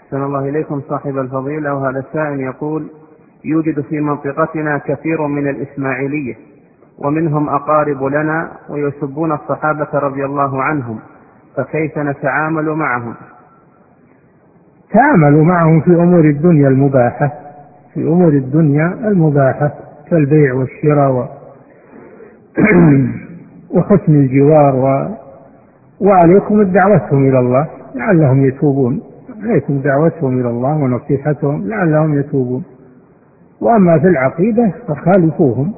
أحسن الله إليكم صاحب الفضيلة. وهذا السائل يقول: يوجد في منطقتنا كثير من الإسماعيلية ومنهم أقارب لنا ويسبون الصحابة رضي الله عنهم، فكيف نتعامل معهم؟ تعاملوا معهم في أمور الدنيا المباحة، في أمور الدنيا المباحة كالبيع والشراء وحسن الجوار وعليكم دعوتهم إلى الله لعلهم يتوبون، عليكم دعوتهم إلى الله ونصيحتهم لعلهم يتوبون. وأما في العقيدة فخالفوهم،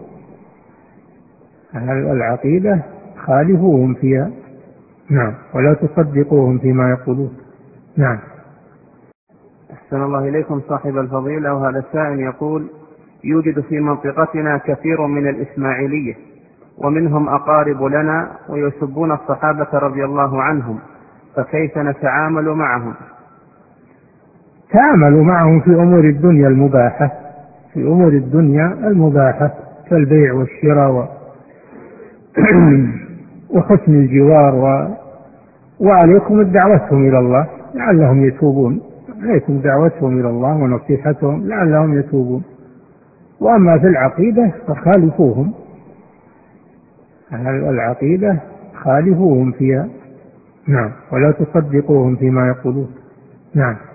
العقيدة خالفوهم فيها، نعم، ولا تصدقوهم فيما يقولون. نعم. أحسن الله إليكم صاحب الفضيلة. وهذا السائل يقول: يوجد في منطقتنا كثير من الإسماعيلية ومنهم أقارب لنا ويسبون الصحابة رضي الله عنهم، فكيف نتعامل معهم؟ تعاملوا معهم في أمور الدنيا المباحة، في أمور الدنيا المباحة كالبيع والشراء وحسن الجوار وعليكم دعوتهم إلى الله لعلهم يتوبون، عليكم دعوتهم إلى الله ونصيحتهم لعلهم يتوبون. وأما في العقيدة فخالفوهم، العقيدة خالفوهم فيها، نعم، ولا تصدقوهم فيما يقولون. نعم.